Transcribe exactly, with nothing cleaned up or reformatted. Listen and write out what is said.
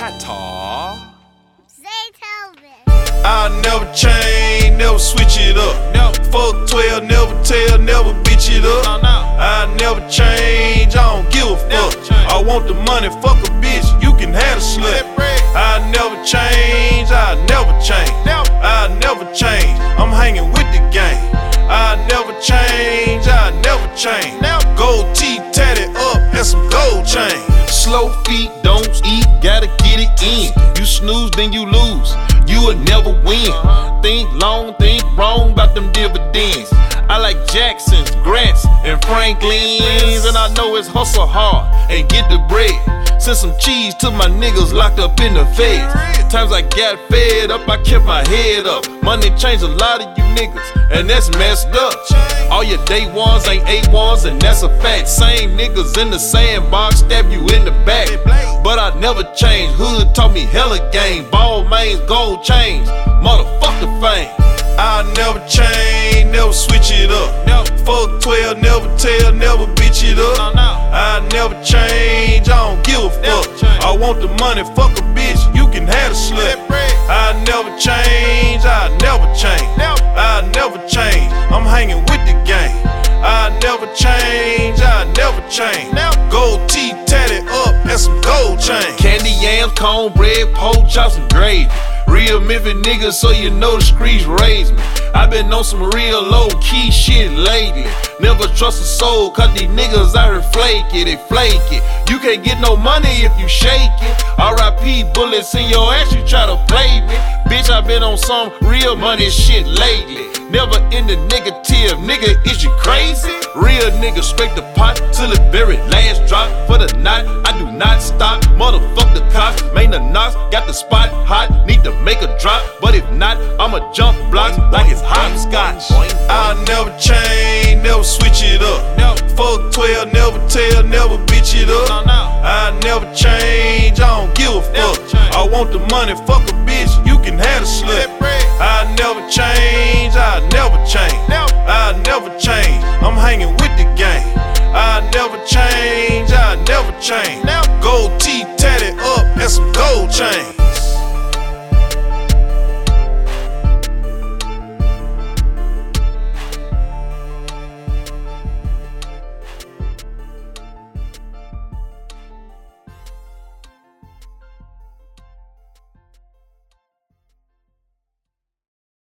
Qatar. I'll never change, never switch it up. No. Fuck twelve, never tell, never bitch it up. No, no. I'll never change, I don't give a Never fuck. change. I want the money, fuck a bitch, you can have the slut. That bread. I'll never change, I'll never change. Never. I'll never change, I'm hanging with the gang. I'll never change, I'll never change. Never. Gold teeth tatted up and some gold chain. Slow feet, don't eat, gotta get it in. You snooze, then you lose, you will never win. Think long, think wrong about them dividends. I like Jacksons, Grants, and Franklins, and I know it's hustle hard and get the bread. Send some cheese to my niggas locked up in the feds. Times I got fed up, I kept my head up. Money changed a lot of you niggas, and that's messed up. All your day ones ain't eight ones, and that's a fact. Same niggas in the sandbox, stab you in the back. But I never changed, hood taught me hella game. Ball mains, gold chains, motherfucker fame. I'll never change, never switch it up. No. Fuck twelve, never tell, never bitch it up. No, no. I'll never change, I don't give a Never fuck. change. I want the money, fuck a bitch, you can have the slut. That bread. I'll never change, I'll never change. Never. I'll never change, I'm hanging with the gang. I'll never change, I'll never change. Never. Gold teeth tatted up and some gold chain. Candy yams, cornbread, pork chops, and gravy. Real Memphis niggas, so you know the streets raised me. I been on some real low-key shit lately. Never trust a soul, cause these niggas out here flaky, they flaky. You can't get no money if you shake it. R I P bullets in your ass, you try to play me. Bitch, I been on some real money shit lately. Never in the negative, nigga, is you crazy? Real nigga, straight the pot till it very last drop. For the night, I do not stop. Motherfuck the cops, main the knocks, got the spot hot. Need to make a drop, but if not, I'ma jump blocks like it's hopscotch. I'll never change, never switch it up. No. Fuck twelve, never tell, never bitch it up. No, no. I'll never change, I don't give a Never fuck. change. I want the money, fuck a bitch, you can have the slut. That bread. I'll never change, I'll never change. Never. I'll never change, I'm hanging with the gang. I'll never change, I'll never change.